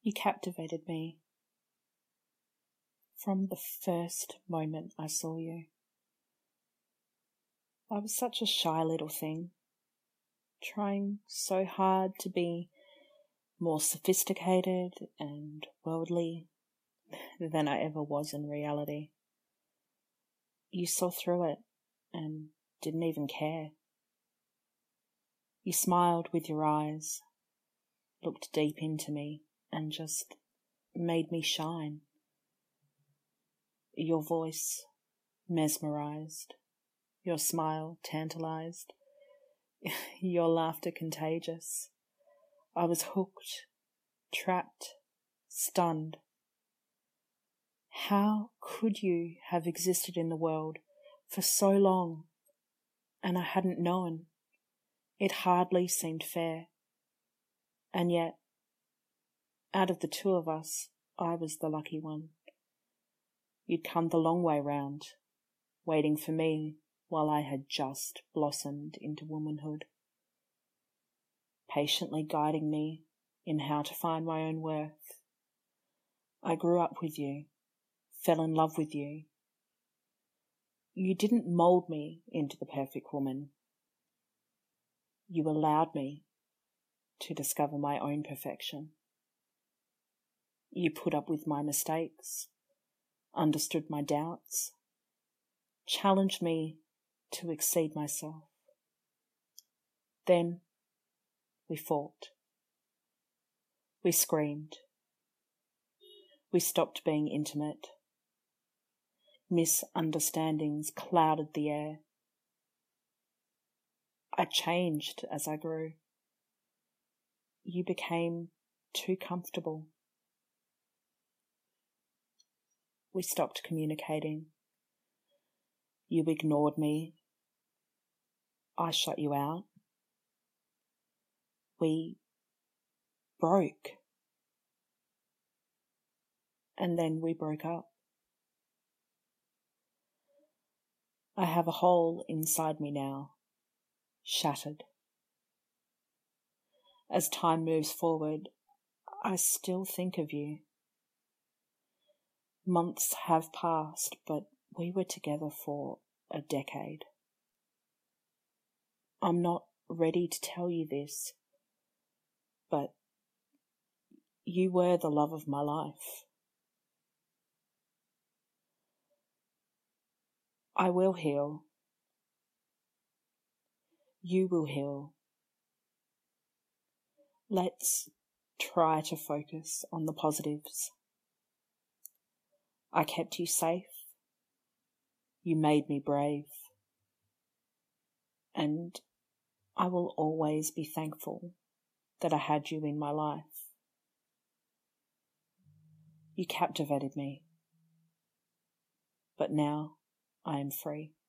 You captivated me from the first moment I saw you. I was such a shy little thing, trying so hard to be more sophisticated and worldly than I ever was in reality. You saw through it and didn't even care. You smiled with your eyes, looked deep into me, and just made me shine. Your voice mesmerized, your smile tantalized, your laughter contagious. I was hooked, trapped, stunned. How could you have existed in the world for so long and I hadn't known? It hardly seemed fair. And yet, out of the two of us, I was the lucky one. You'd come the long way round, waiting for me while I had just blossomed into womanhood, patiently guiding me in how to find my own worth. I grew up with you, fell in love with you. You didn't mould me into the perfect woman. You allowed me to discover my own perfection. You put up with my mistakes, understood my doubts, challenged me to exceed myself. Then we fought. We screamed. We stopped being intimate. Misunderstandings clouded the air. I changed as I grew. You became too comfortable. We stopped communicating. You ignored me. I shut you out. We broke. And then we broke up. I have a hole inside me now, shattered. As time moves forward, I still think of you. Months have passed, but we were together for a decade. I'm not ready to tell you this, but you were the love of my life. I will heal. You will heal. Let's try to focus on the positives. I kept you safe. You made me brave. And I will always be thankful that I had you in my life. You captivated me. But now I am free.